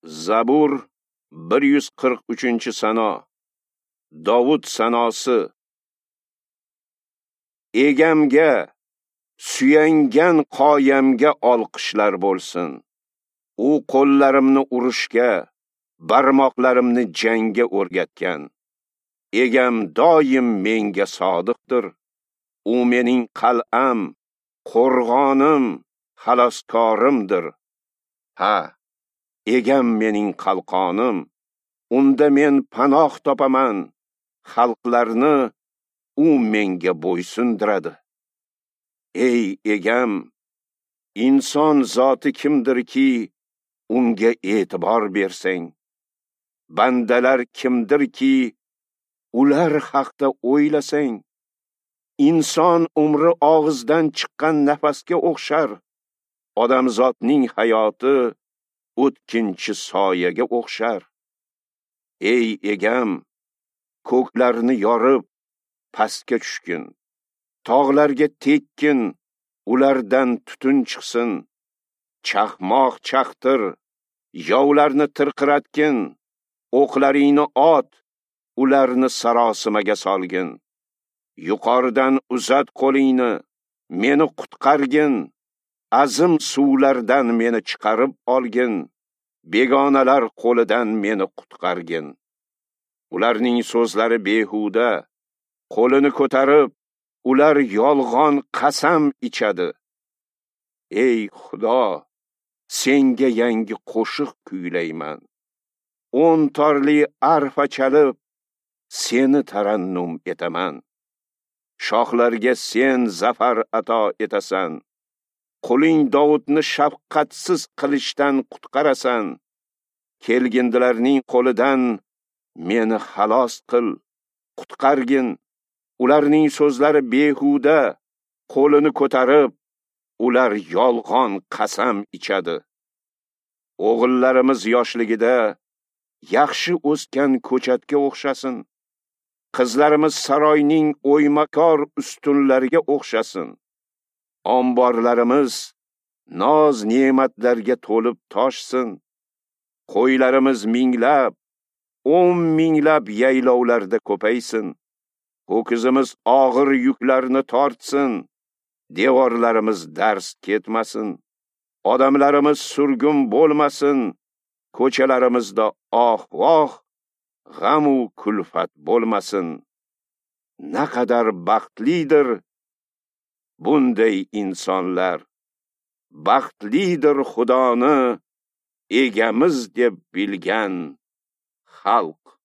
Zabur 143-sano. Dovud sanosi. Egamga, suyangan qoyamga olqishlar bo'lsin. U qo'llarimni urushga, barmoqlarimni jangga o'rgatgan. Egam doim menga sodiqdir. U mening qal'am, qo'rg'onim, xaloskorimdir. Ha, egam mening qalqonim. Unda men panoh topaman. Xalqlarni u menga bo'ysundiradi. Ey egam, inson zoti kimdirki, unga e'tibor bersang? Bandalar kimdirki, ular haqda o'ylasang? Inson umri og'izdan chiqqan nafasga o'xshar. Odamzotning hayoti o'tkinchi soyaga o'xshar. Ey egam, ko'klarni yorib, pastga tushgin. Tog'larga tekkin, ulardan tutun chiqsin. Chaqmoq chaqtir, yovlarni tirqiratgin. O'qlaringni ot, ularni sarosimaga solgin. Yuqoridan uzat qo'lingni, meni qutqargin. Azim suvlardan meni chiqarib olgin. Begonalar qo'lidan meni qutqargin. Ularning so'zlari behuda, qo'lini ko'tarib, ular yolg'on qasam ichadi. Ey Xudo, senga yangi qo'shiq kuylayman. 10 torli arfa chalib, seni tarannum etaman. Shohlarga sen zafar ato etasan. Quling Dovudni shafqatsiz qilishdan qutqarasan. Kelgindilarning qo'lidan meni xalos qil, qutqargin. Ularning so'zlari behuda, qo'lini ko'tarib, ular yolg'on qasam ichadi. O'g'illarimiz yoshligida yaxshi o'sgan ko'chatga o'xshasin. Qizlarimiz saroyning o'ymakor ustunlariga o'xshasin. Omborlarimiz noz ne'matlarga to'lib toshsin. Qo'ylarimiz minglab, 10 minglab yaylovlarda ko'paysin. Ho'kizimiz og'ir yuklarni tortsin. Devorlarimiz dars ketmasin. Odamlarimiz surgun bo'lmasin. Ko'chalarimizda oh-voh, g'am-u kulfat bo'lmasin. Naqadar baxtlidir bunday insonlar. Baxtlidir Xudoni egamiz deb bilgan xalq.